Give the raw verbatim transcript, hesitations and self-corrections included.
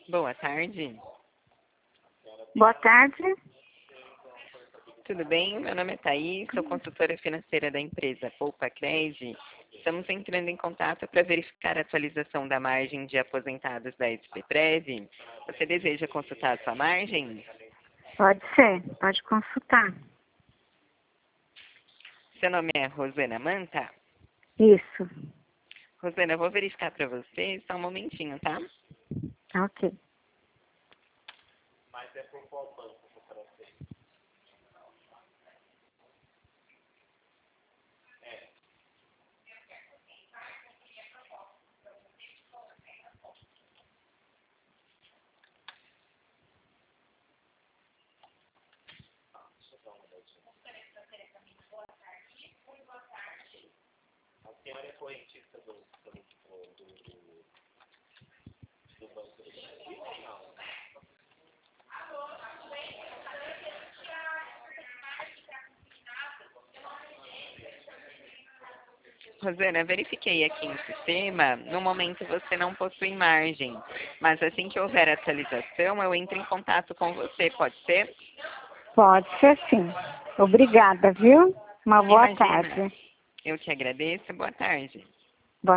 Boa tarde. Boa tarde. Tudo bem? Meu nome é Thaís, sou consultora financeira da empresa Poupa Cred. Estamos entrando em contato para verificar a atualização da margem de aposentados da SPPrev. Você deseja consultar a sua margem? Pode ser, pode consultar. Seu nome é Rosana Manta? Isso. Rosana, eu vou verificar para você, só um momentinho, tá? Tá ok. Mas é por qual banco para você? É. A senhora é correntista do, do, do, do, do Banco do Brasil ou não? Rosana, verifiquei aqui no sistema, no momento você não possui margem, mas assim que houver atualização, eu entro em contato com você, pode ser? Pode ser sim. Obrigada, viu? Uma boa Imagina. tarde. Eu te agradeço, boa tarde.